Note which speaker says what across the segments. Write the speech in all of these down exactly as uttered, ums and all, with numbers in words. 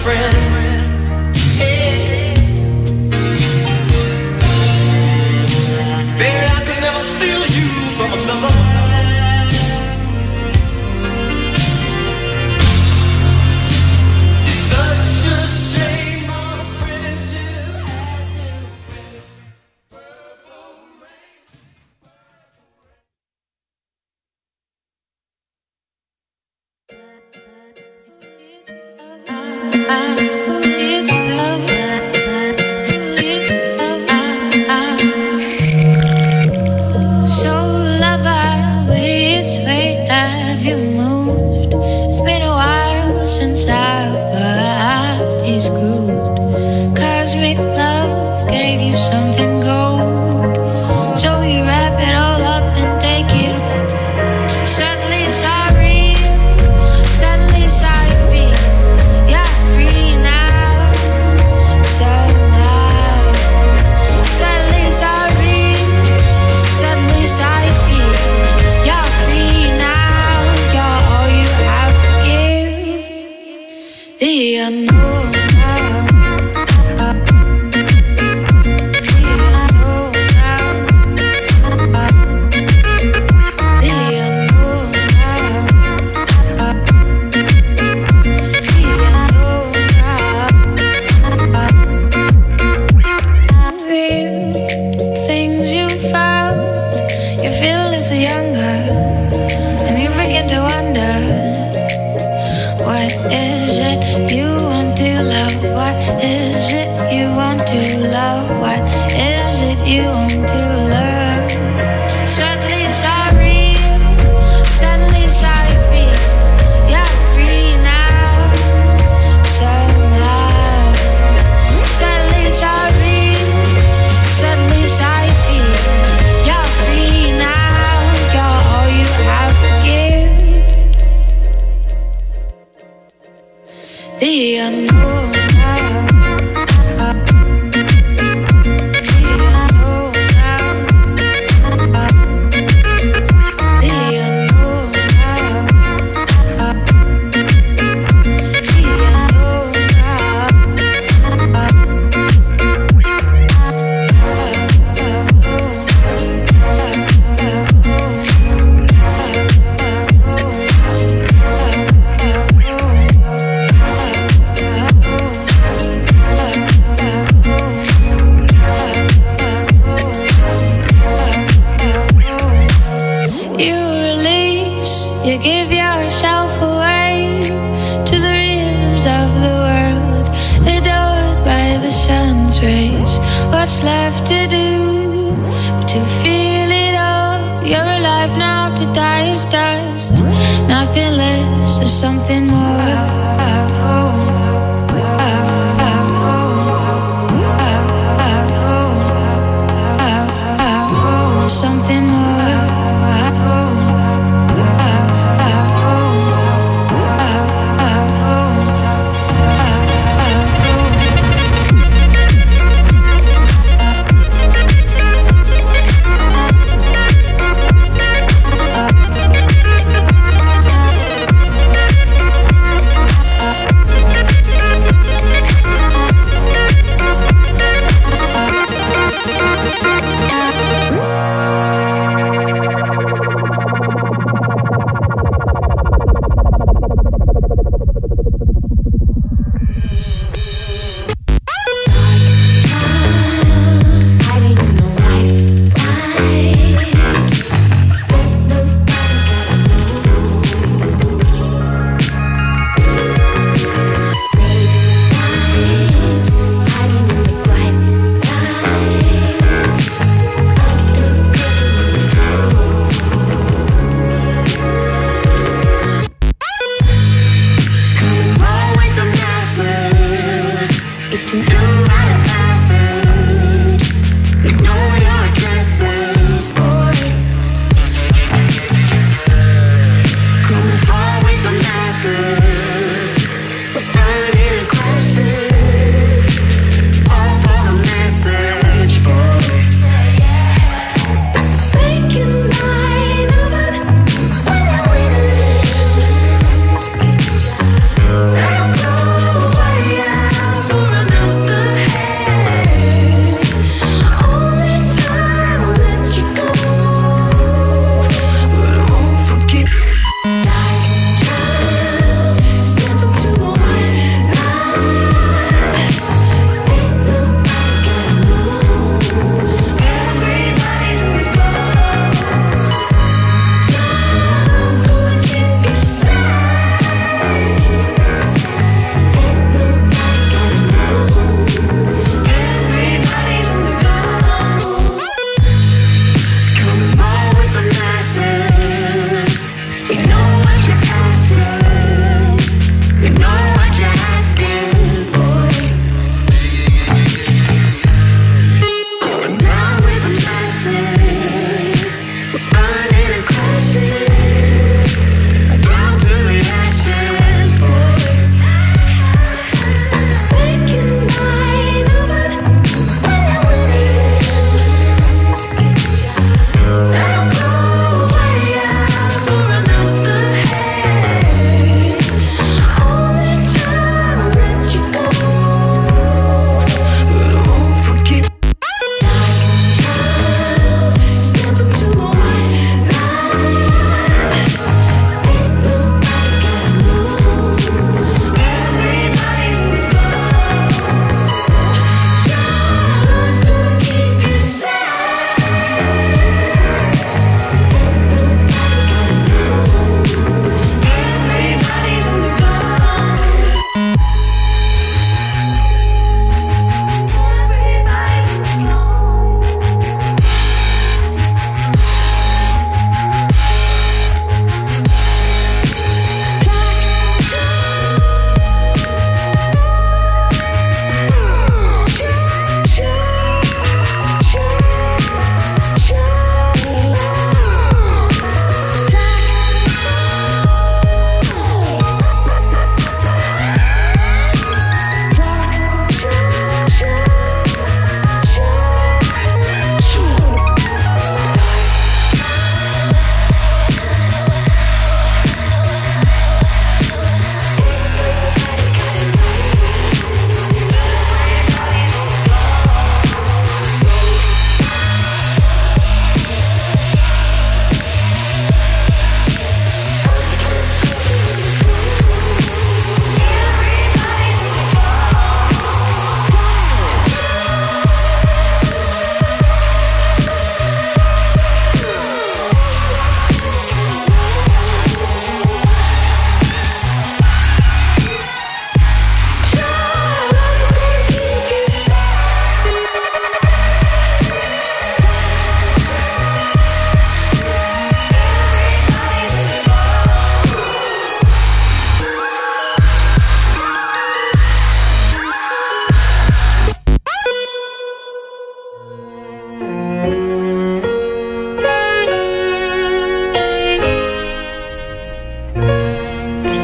Speaker 1: Let go,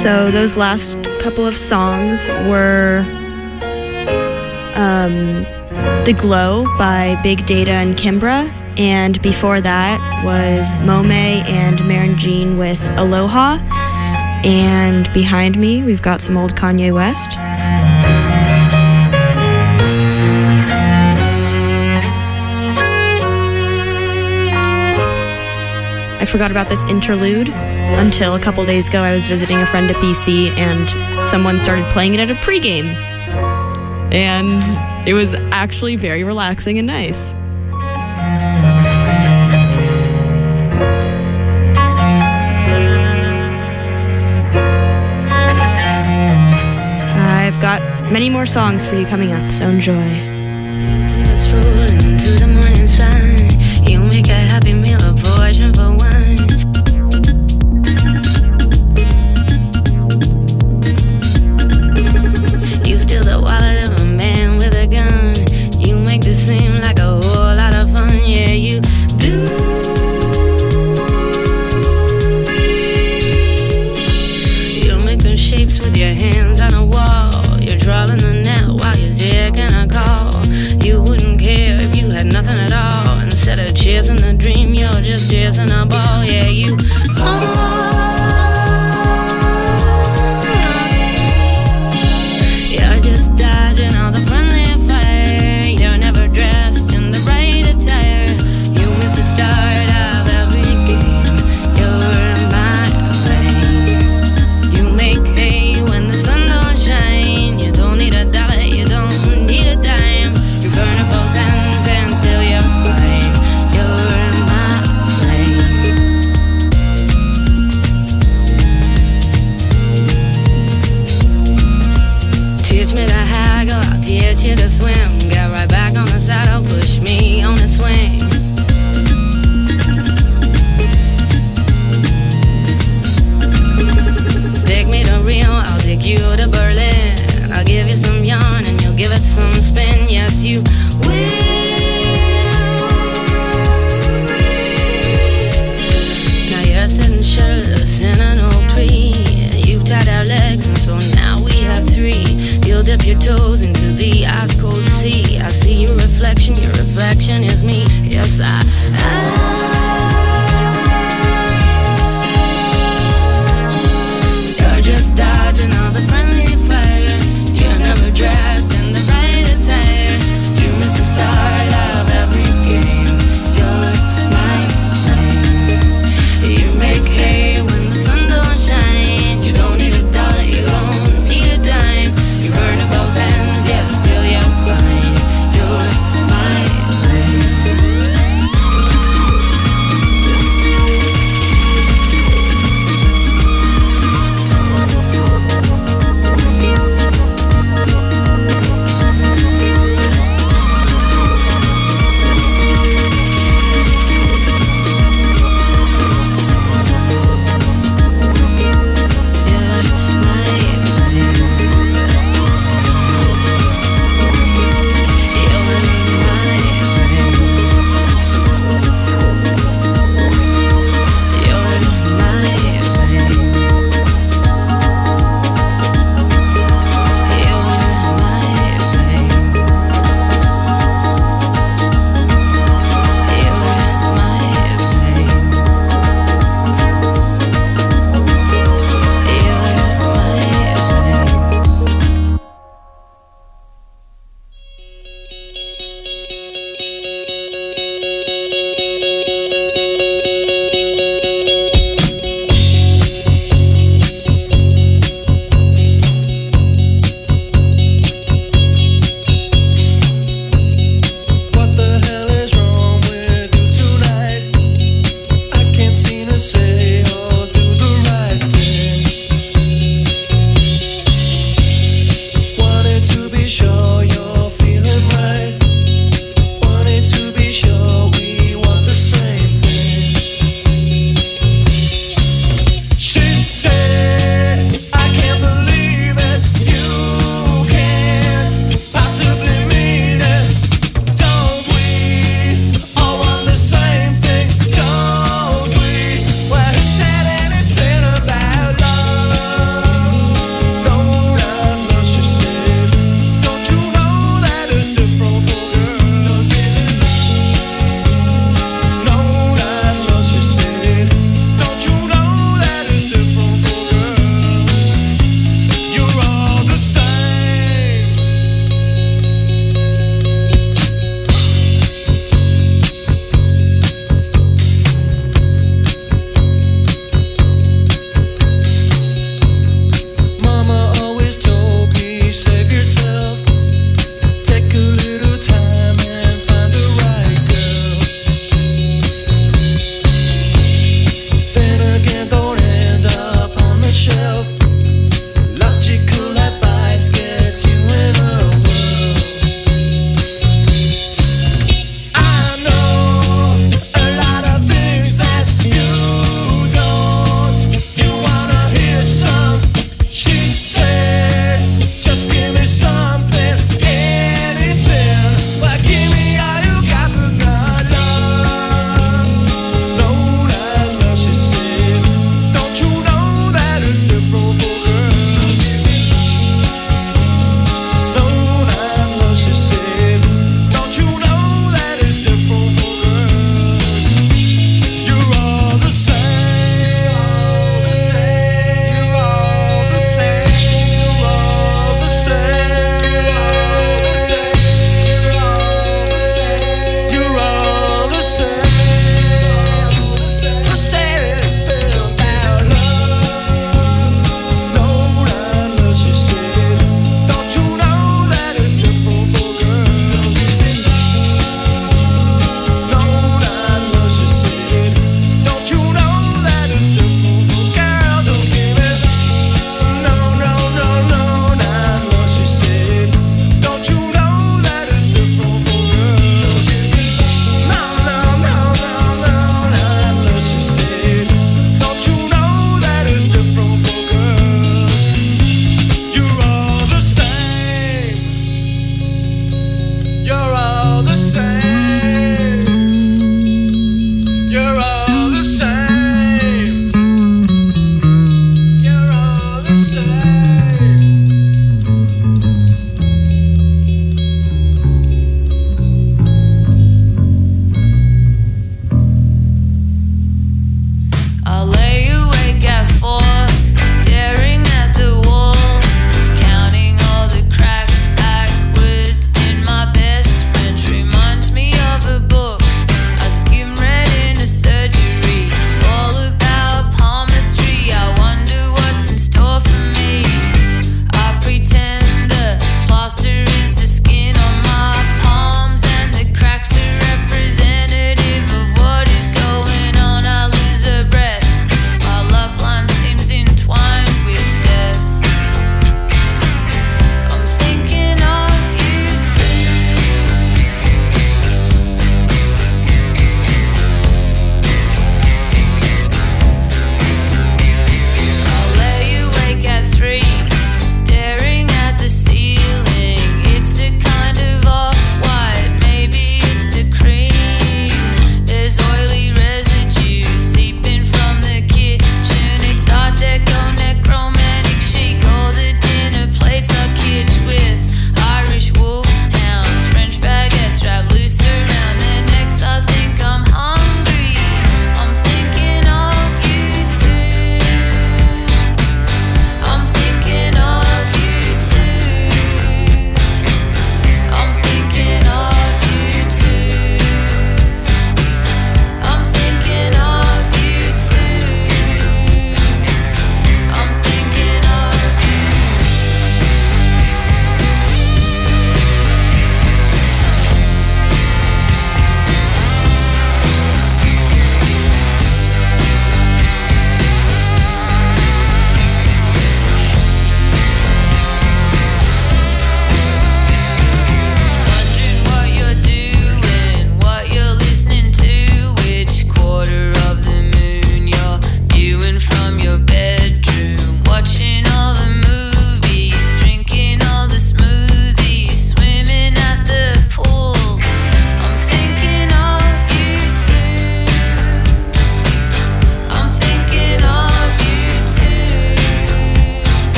Speaker 1: So those last couple of songs were um, The Glow by Big Data and Kimbra, and before that was Mome and Maren Jean with Aloha, and behind me we've got some old Kanye West. I forgot about this interlude until a couple days ago. I was visiting a friend at B C and someone started playing it at a pregame. And it was actually very relaxing and nice. I've got many more songs for you coming up, so enjoy.
Speaker 2: Into the morning sun, you make a happy meal a portion for one. You steal the wallet of a man with a gun. You make this seem like a whole lot of fun. Yeah, you do. You're making shapes with your hands on a wall. You're drawing the net while you're taking a call. You wouldn't care if you had nothing at all. Instead of chasing the dream, you're just chasing a ball. Yeah, you oh. You're just dodging all the friendly fire. You're never dressed in the right attire. You miss the start of every game. You're in my lane. You make hay when the sun don't shine. You don't need a dollar, you don't need a dime. You burn up both ends and still you're fine. You're in my lane. Teach me to haggle, I'll teach you to swim. Get right back on the saddle, push me on the swing. Take me to Rio, I'll take you to Berlin. I'll give you some yarn and you'll give it some spin. Yes, you will. Now you're sitting shirtless in an oak tree. You've tied our legs and so now we have three. You'll dip your toes into the ice cold sea.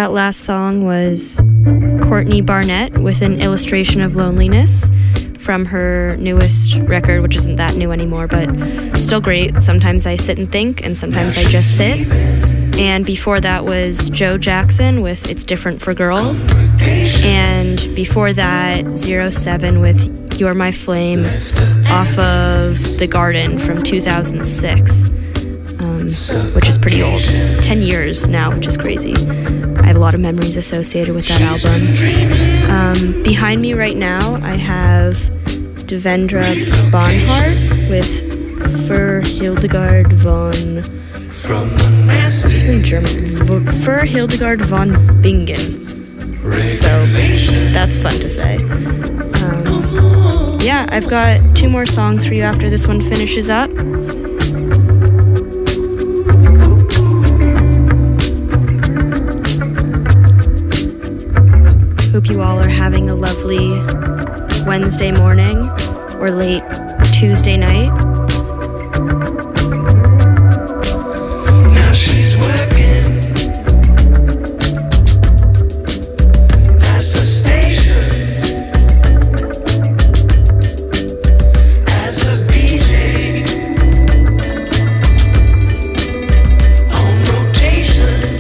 Speaker 1: That last song was Courtney Barnett with An Illustration of Loneliness from her newest record, which isn't that new anymore, but still great. Sometimes I sit and think, and sometimes I just sit. And before that was Joe Jackson with It's Different for Girls. And before that, Zero Seven with You're My Flame off of The Garden from two thousand six, um, which is pretty old. Ten years now, which is crazy. I have a lot of memories associated with that album. Um, behind me right now, I have Devendra Banhart with Für Hildegard von...
Speaker 3: From the nasty
Speaker 1: in German. Für Hildegard von Bingen. So that's fun to say. Um, yeah, I've got two more songs for you after this one finishes up. Hope you all are having a lovely Wednesday morning or late Tuesday night.
Speaker 3: she's working at the station as a D J on rotation.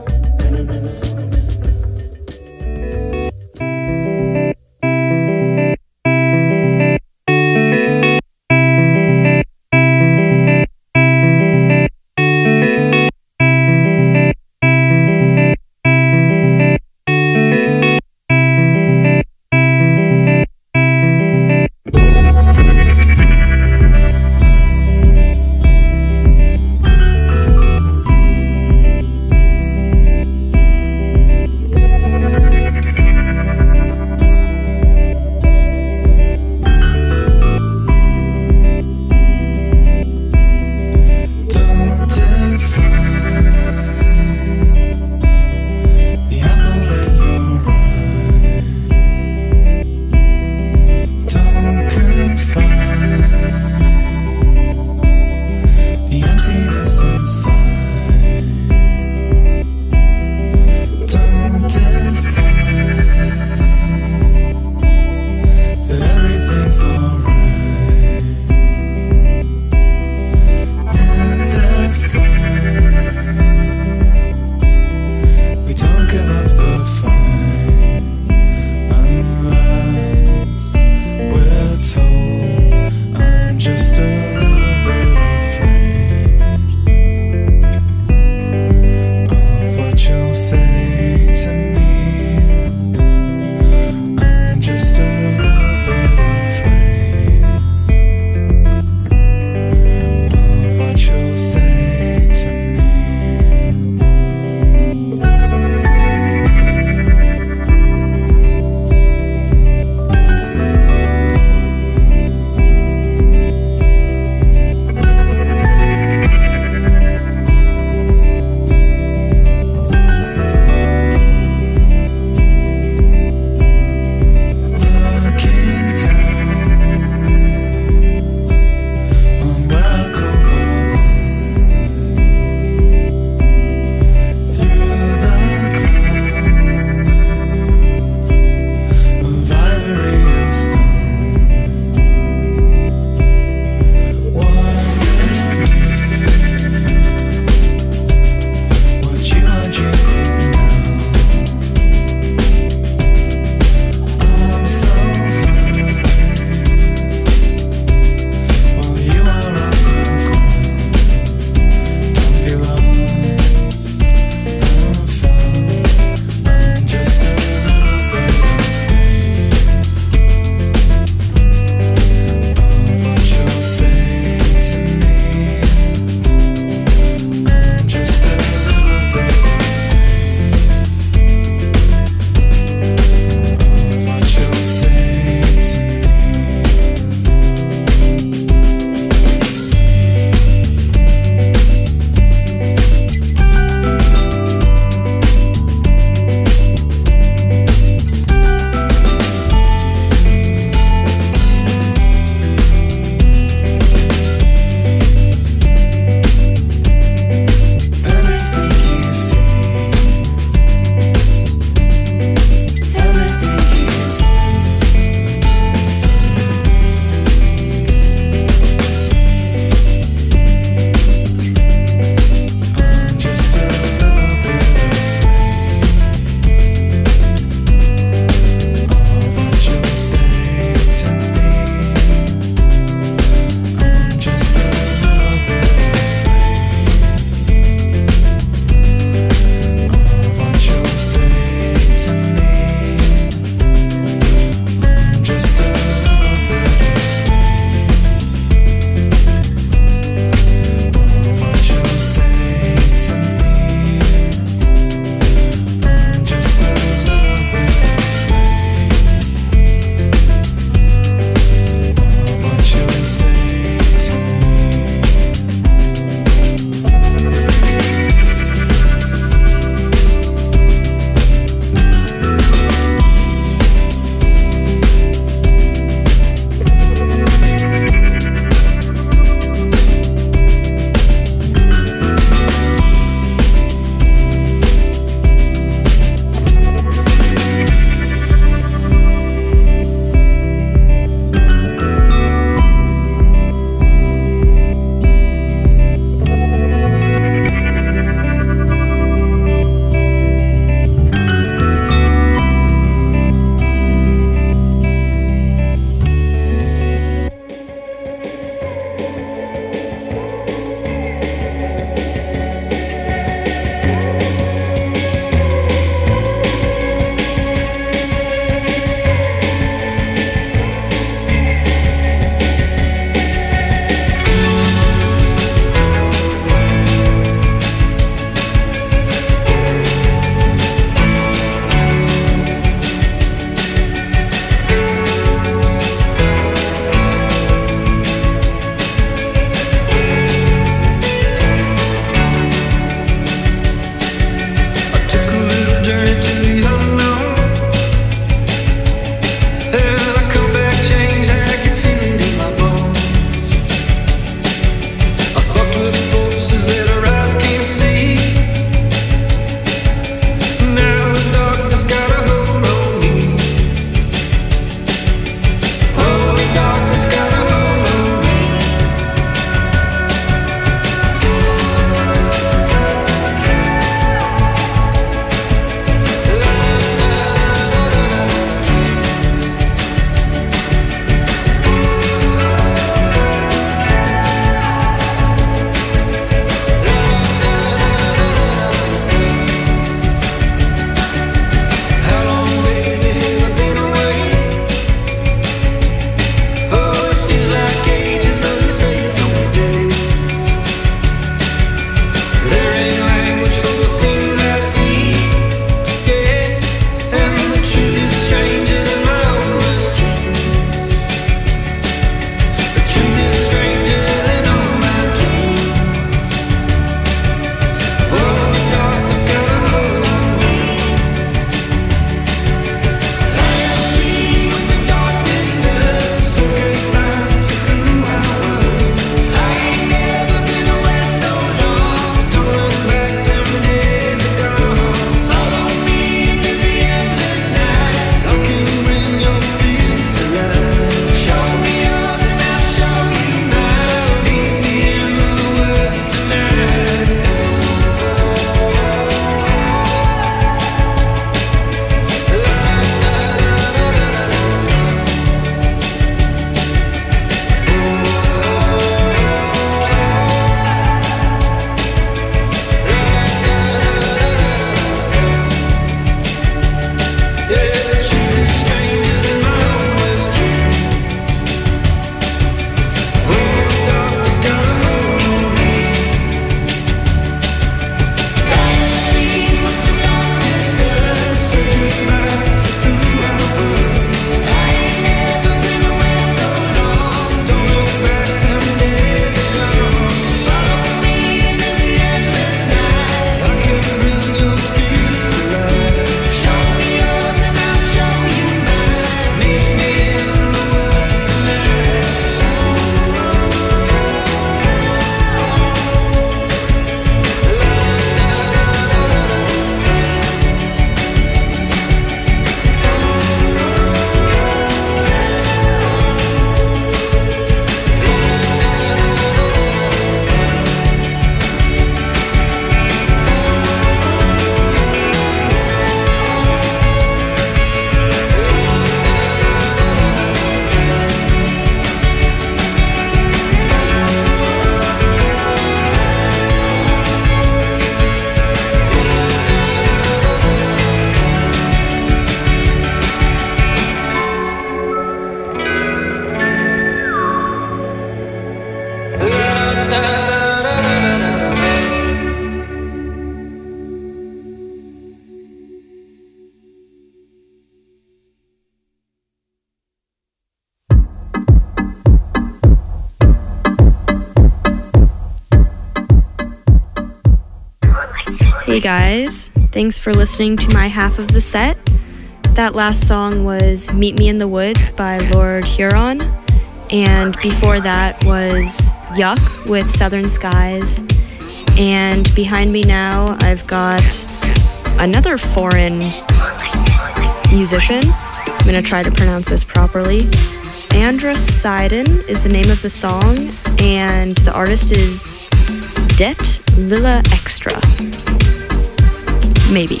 Speaker 1: Hey guys, thanks for listening to my half of the set. That last song was Meet Me in the Woods by Lord Huron, and before that was Yuck with Southern Skies. And behind me now I've got another foreign musician. I'm gonna try to pronounce this properly. Andras Seiden is the name of the song, and the artist is Det Lilla Extra. Maybe.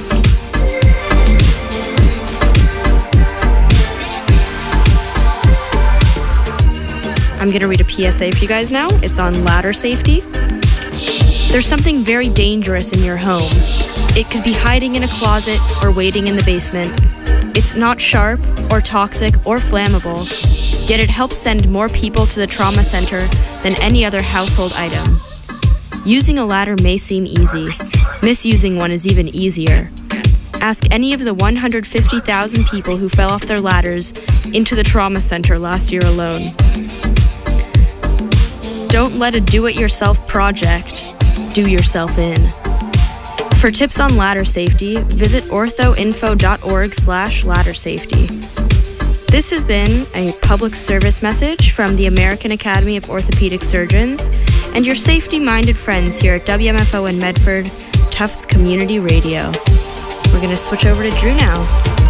Speaker 1: I'm gonna read a P S A for you guys now. It's on ladder safety. There's something very dangerous in your home. It could be hiding in a closet or waiting in the basement. It's not sharp or toxic or flammable, yet it helps send more people to the trauma center than any other household item. Using a ladder may seem easy. Misusing one is even easier. Ask any of the one hundred fifty thousand people who fell off their ladders into the trauma center last year alone. Don't let a do-it-yourself project do yourself in. For tips on ladder safety, visit orthoinfo.org slash ladder safety. This has been a public service message from the American Academy of Orthopedic Surgeons and your safety-minded friends here at W M F O in Medford, Tufts Community Radio. We're going to switch over to Drew now.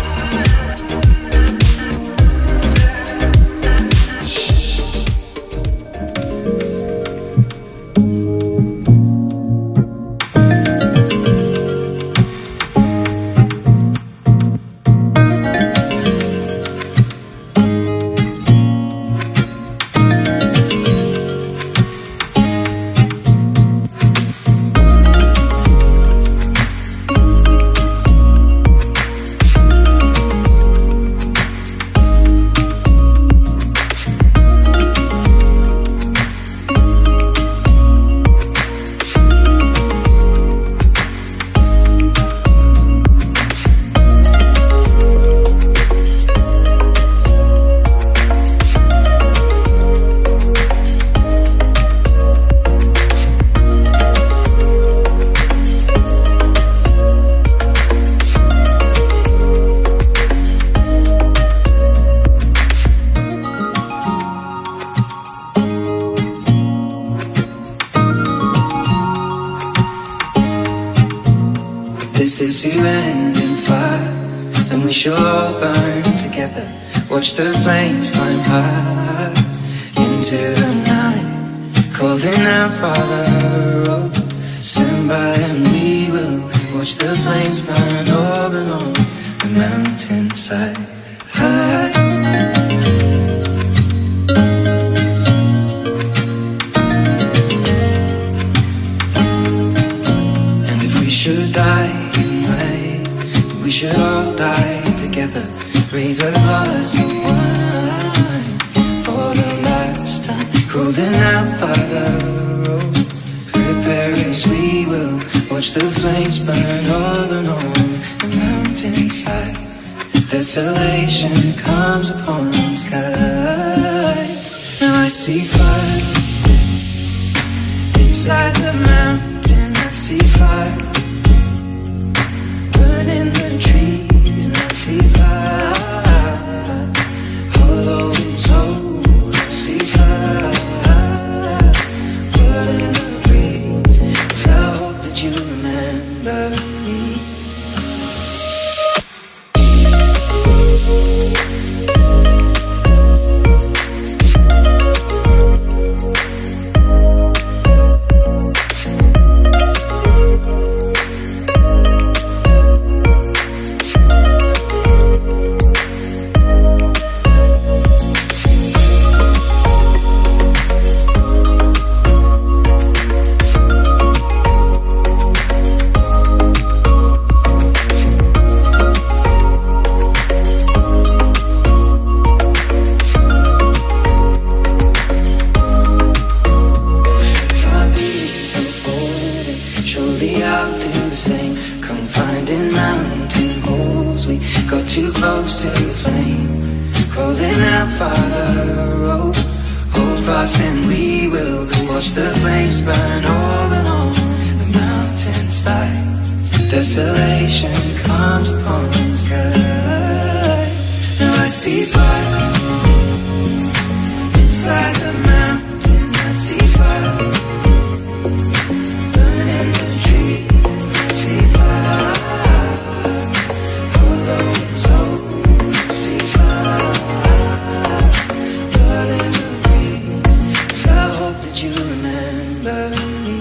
Speaker 4: This is the end in fire, and we shall all burn together. Watch the flames climb high into the night, calling out, Father, oh, stand by and we will watch the flames burn over and on the mountainside. High. And if we should die, we should all die together. Raise a glass of wine for the last time, calling out, Father, oh, prepare as we will watch the flames burn over and on the mountainside. Desolation comes upon the sky. Now I see fire. It's like the mountain. I see fire burning the trees, and I see fire, hollow and soul. I see fire, burning the breeze. And I hope that you remember me. And we will watch the flames burn over and on the mountains. inside. Desolation comes upon the sky. Now I see fire inside the mountain. I see fire burning the trees. I see fire hollow and soul. I see fire blood in the breeze. I hope that you remember me.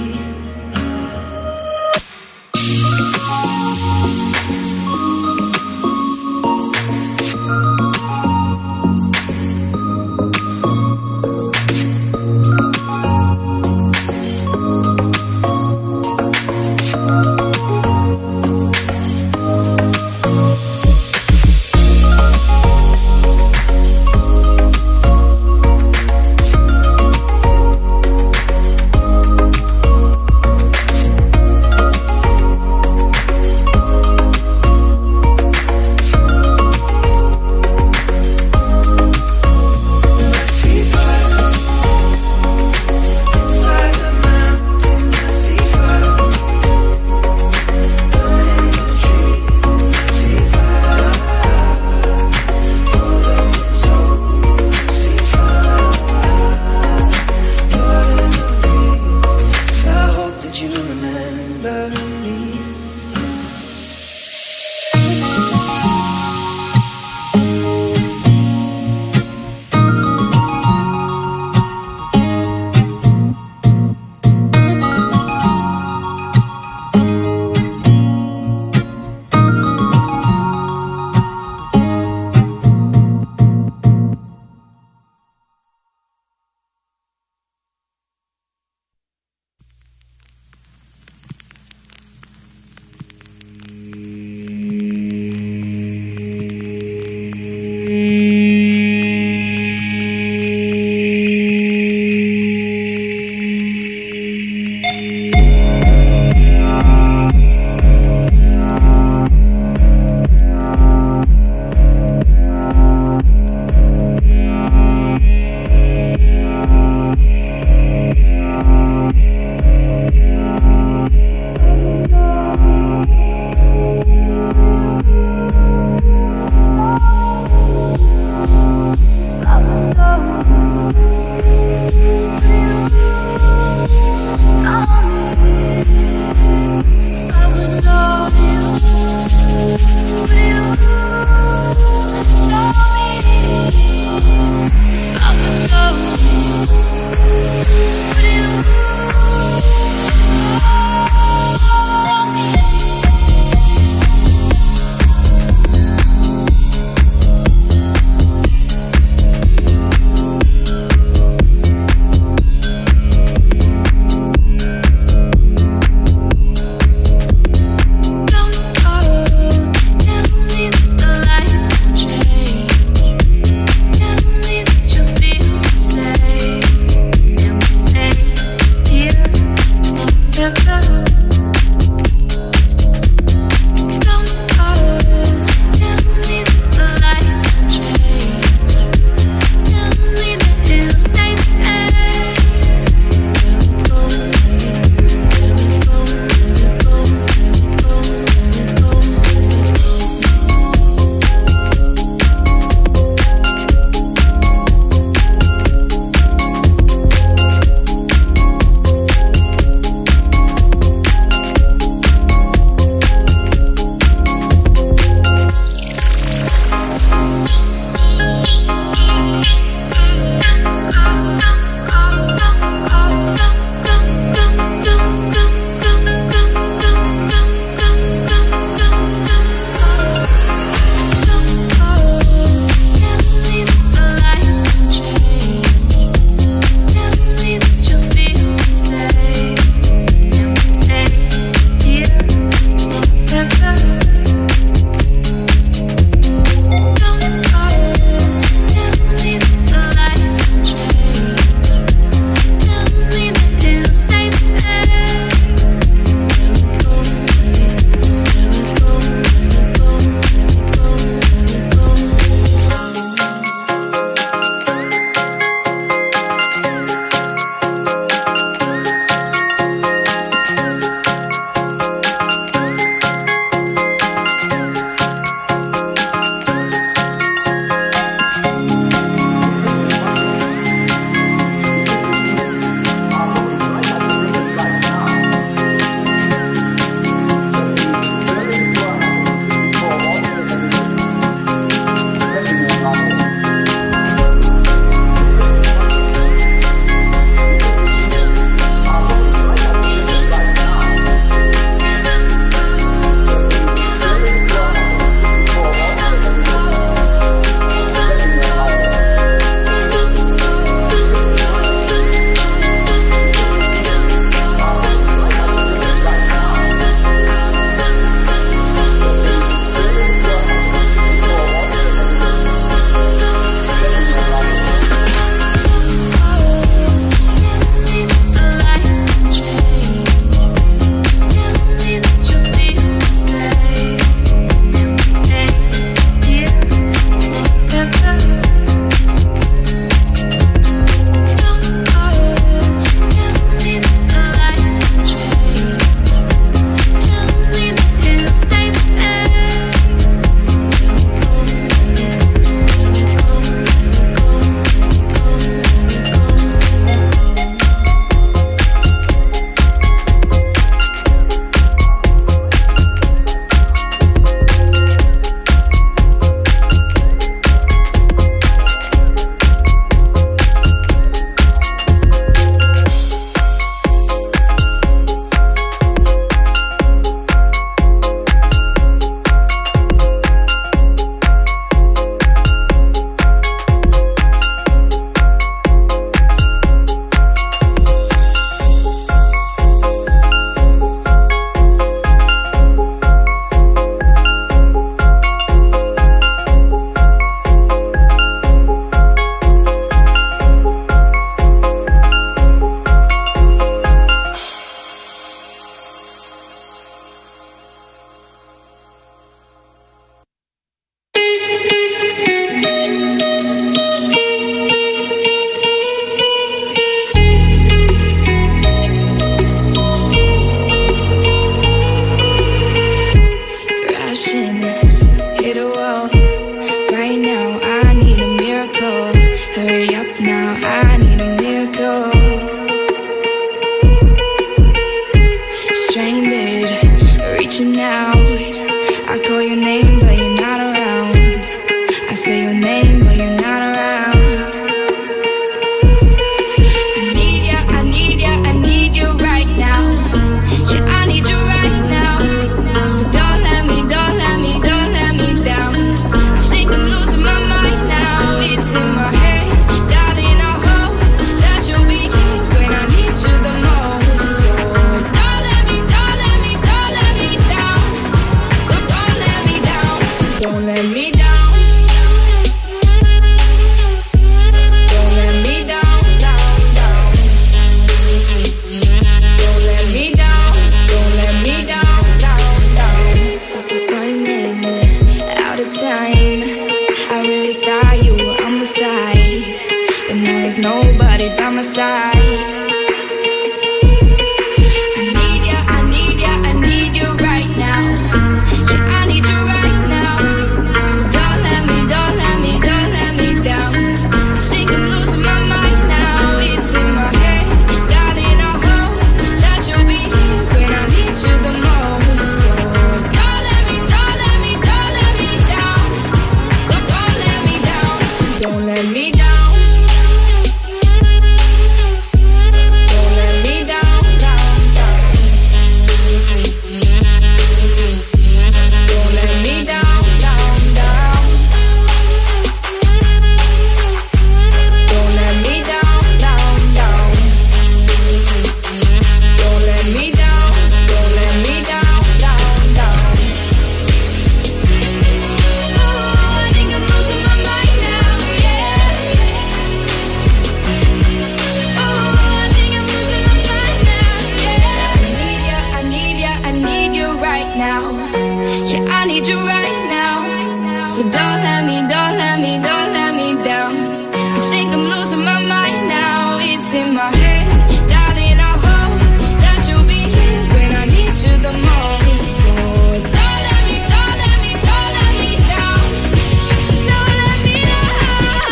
Speaker 2: I need you right now. So don't let me, don't let me, don't let me down. I think I'm losing my mind now. It's in my head, darling, I hope that you'll be here when I need you the most. So don't let me, don't let me, don't let me down. Don't let me down.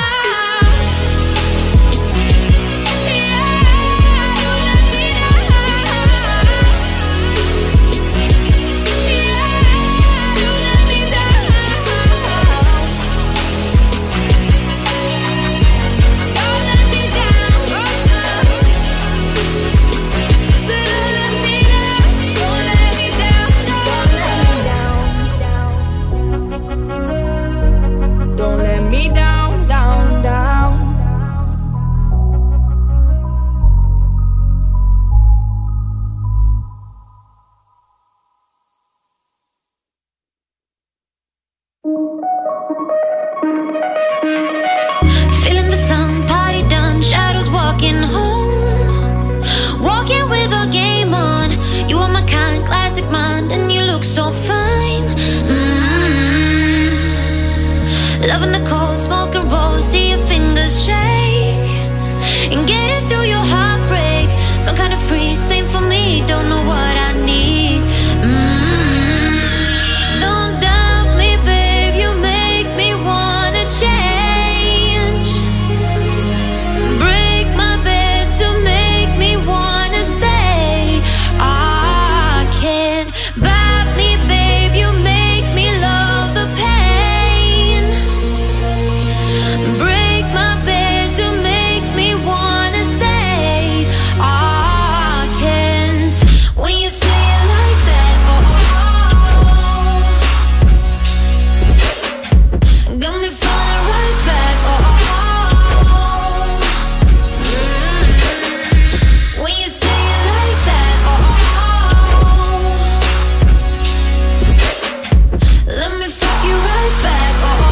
Speaker 2: Yeah, don't let me down. Yeah, don't let me down. Don't let me down. So don't let me down. Don't let me down. Don't let me down, down, down.
Speaker 5: Feeling the sun, party done, shadows walking home. Walking with our game on. You are my kind, classic mind, and you look so fine. Mm. Loving the cold, smoking rolls, see your fingers shake. And getting through your heartbreak. Some kind of free, same for me, don't know what I need. Mm. Don't doubt me, babe, you make me wanna change. Break my bed to make me wanna stay. I can't bite me, babe, you make me love the pain. Break my bed to make me wanna stay. I can't. When you say it like that, oh, got me falling right back, oh. When you say it like that, oh, let me fuck you right back,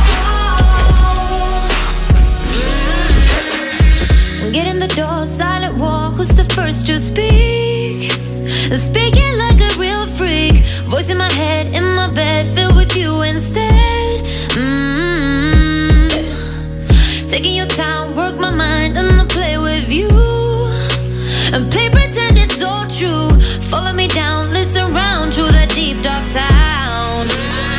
Speaker 5: oh. Get in the door, silent war, who's the first to speak? Speaking like a real freak, voice in my head, in my bed, filled with you instead. Mm. Taking your time, work my mind, and I'll play with you. And play pretend it's all true. Follow me down, listen round to that deep dark sound.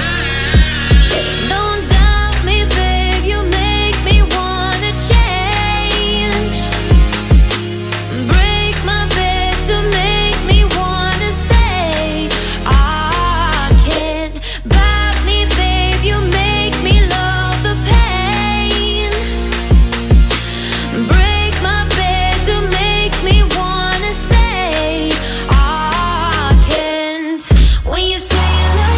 Speaker 5: Don't doubt me, babe, you make me wanna change. Break my bed to make me wanna stay. I can't bite me, babe, you make me love the pain. Break my bed to make me wanna stay. I can't. When you say it like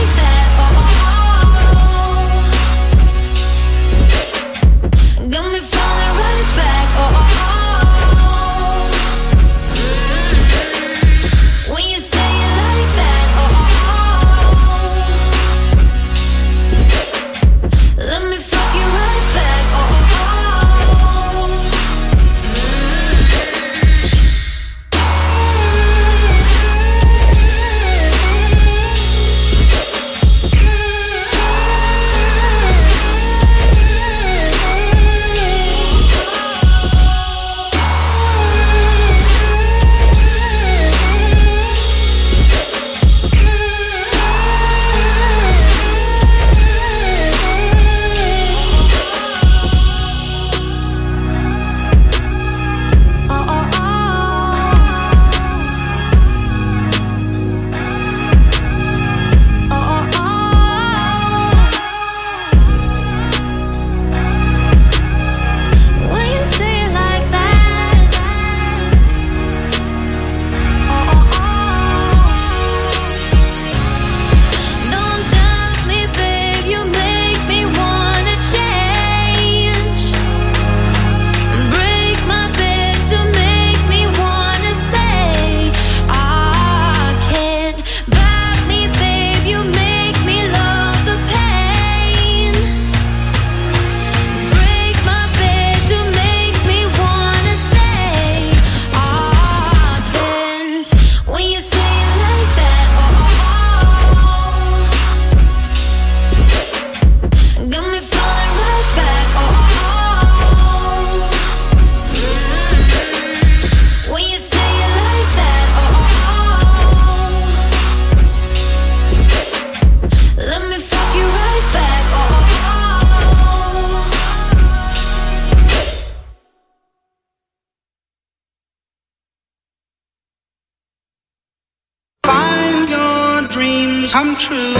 Speaker 4: dreams come true.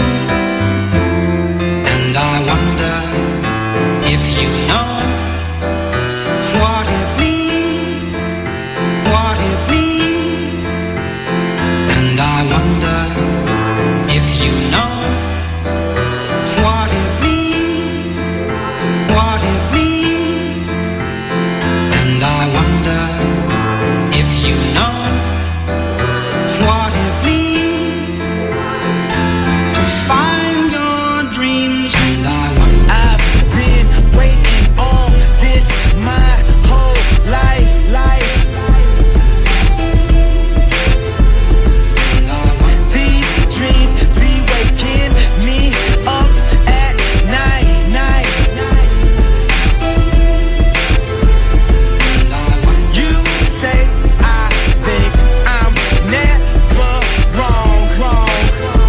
Speaker 4: And I wonder if you know what it means, what it means. And I wonder if you know what it means, what it means. And I wonder if you know what it means to find your dreams. And I wonder,
Speaker 6: I've been waiting on this my whole life, life.
Speaker 4: and I wonder,
Speaker 6: These dreams be waking me up at night, night, night.
Speaker 4: and I wonder,
Speaker 6: You say I think I'm never wrong, wrong.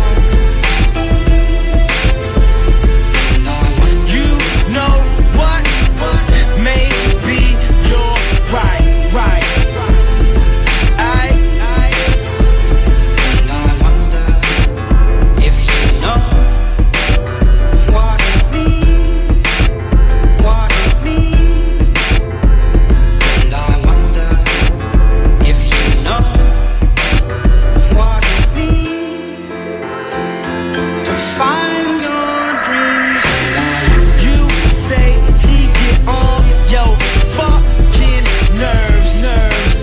Speaker 4: and I wonder,
Speaker 6: You know what? Maybe you're right, right. I, I,
Speaker 4: and I wonder if you know what it means, what it means. And I wonder if you know what it means to find your dreams. And I wonder,
Speaker 6: you say he get on your fucking nerves, nerves.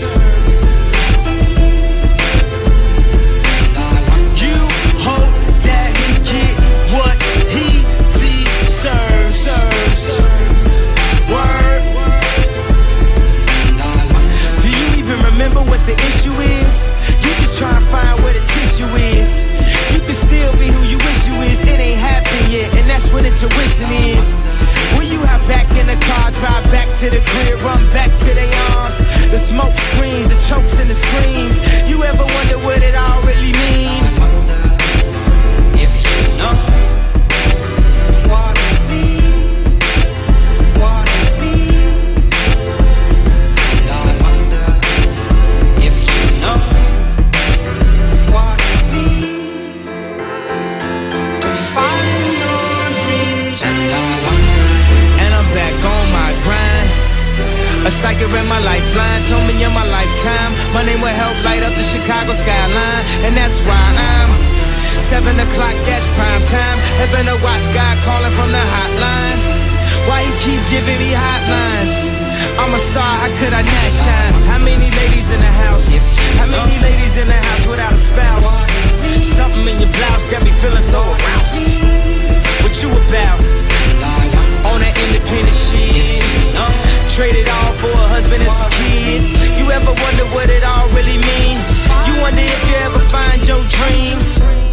Speaker 4: and I wonder,
Speaker 6: You hope that he get what he deserves, serves. Word.
Speaker 4: and I wonder,
Speaker 6: Do you even remember what the issue is? You just try to find where the tissue is. You can still be who you wish you is. It ain't happened yet, and that's what intuition is. When you hop back in the car, drive back to the crib, run back to their arms. The smoke screens, the chokes and the screams. You ever wonder what it all really mean?
Speaker 4: I wonder if you know what it means, what it means. And I wonder if you know what it means to find your dreams. And I wonder,
Speaker 6: And I'm back on my grind. A psychic read my lifeline, told me in my lifetime my name will help light up the Chicago skyline. And that's why I'm seven o'clock, that's prime time. Heaven to watch God calling from the hotlines. Why he keep giving me hotlines? I'm a star, how could I not shine? How many ladies in the house? How many ladies in the house without a spouse? Something in your blouse got me feeling so aroused. What you about?
Speaker 4: and I wonder,
Speaker 6: On that independent shit, traded all for a husband and some kids. You ever wonder what it all really mean? You wonder if you ever find your dreams.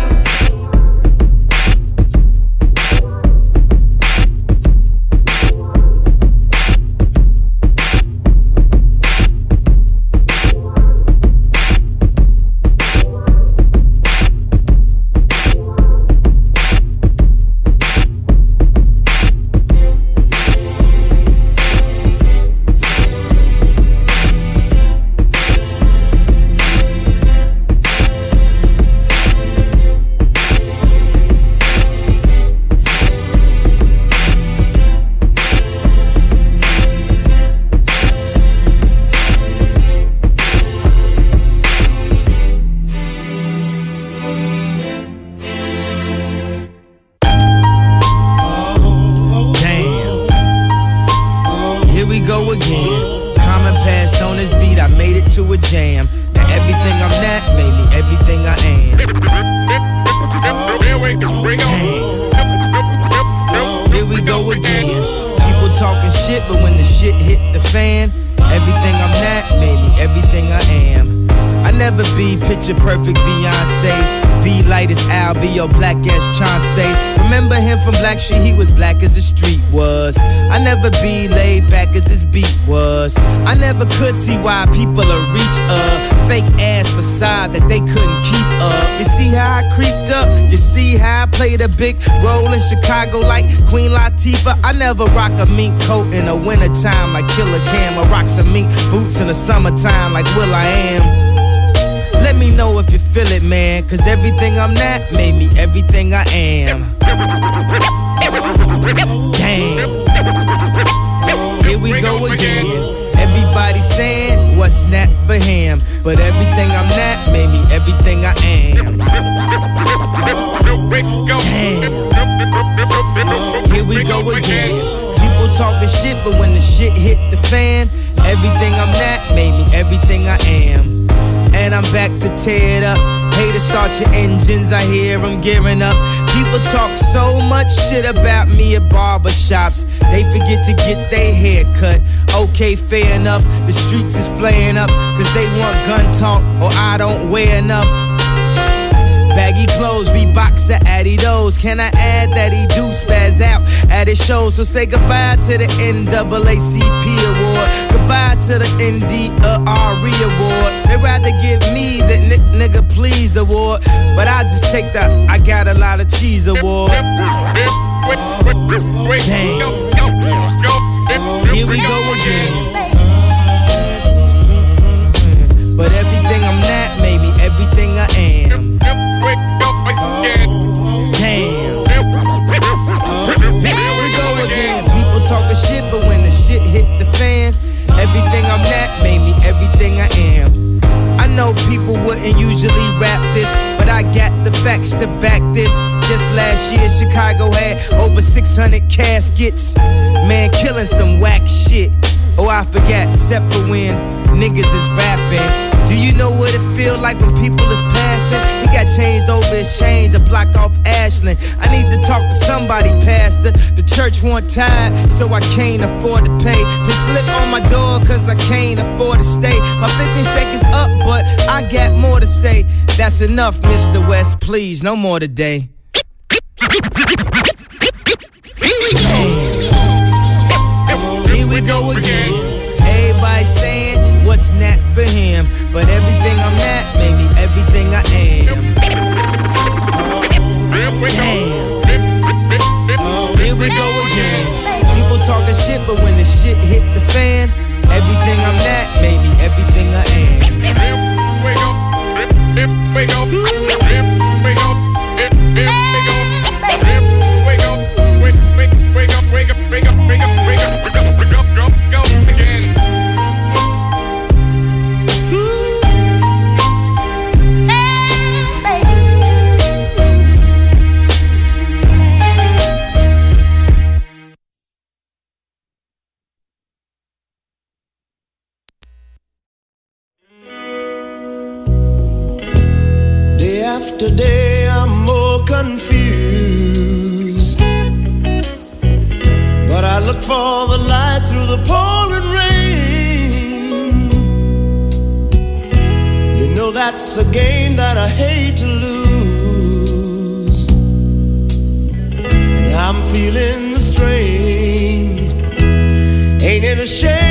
Speaker 6: To a jam. Now everything I'm not made me everything I am. Damn. Here we go again. People talking shit, but when the shit hit the fan, everything I'm not made me everything I am. I never be picture perfect Beyonce. Be light as Al, be your black as Chauncey. Remember him from Black Street, he was black as the street was. I never be laid back as this beat was. I never could see why people are reach a fake ass facade that they couldn't keep up. You see how I creeped up? You see how I played a big role in Chicago like Queen Latifah? I never rock a mink coat in the wintertime like Killer Cam, or rock some mink boots in the summertime like Will I Am. Let Let me know if you feel it, man. Cause everything I'm not made me everything I am. Damn. Here we go again. Everybody saying what's not for him, but everything I'm not made me everything I am. Damn. Here we go again. People talking shit, but when the shit hit the fan, everything I'm not made me everything I am. And I'm back to tear it up. Haters start your engines, I hear them gearing up. People talk so much shit about me at barbershops, they forget to get their hair cut. Okay, fair enough, the streets is flaring up, cause they want gun talk or I don't wear enough. Baggy clothes, Reeboks or Adidas. Can I add that he do spaz out at his shows? So say goodbye to the N double A C P award, goodbye to the N D R E award. They'd rather give me the n nigga please award, but I just take the I got a lot of cheese award. Damn. Here we go again. But everything I'm not made me everything I am. Damn. Here we go again. People talking shit, but when the shit hit the fan, everything I'm not made me everything I am. I know people wouldn't usually rap this, but I got the facts to back this. Just last year, Chicago had over six hundred caskets. Man, killing some whack shit. Oh, I forgot, except for when niggas is rapping. Do you know what it feel like when people is passing? He got changed over his chains, a block off Ashland. I need to talk to somebody, pastor. The church want tired, so I can't afford to pay. Put slip on my door, cause I can't afford to stay. My fifteen seconds up, but I got more to say. That's enough, Mister West, please, no more today. Here we go again. Everybody saying what's not for him, but everything I'm not made me everything I am. Damn. Here we go again. People talking shit, but when the shit hit the fan, everything I'm not made me everything I am. Here we go. Here we go. Here we go. Here we go. Here we go. Wake, wake, wake up, wake up, wake up, wake up, wake up, wake up, wake up, go, go again.
Speaker 3: Day after day I'm more confused, but I look for the light through the pouring rain. You know that's a game that I hate to lose, and I'm feeling the strain. Ain't it a shame?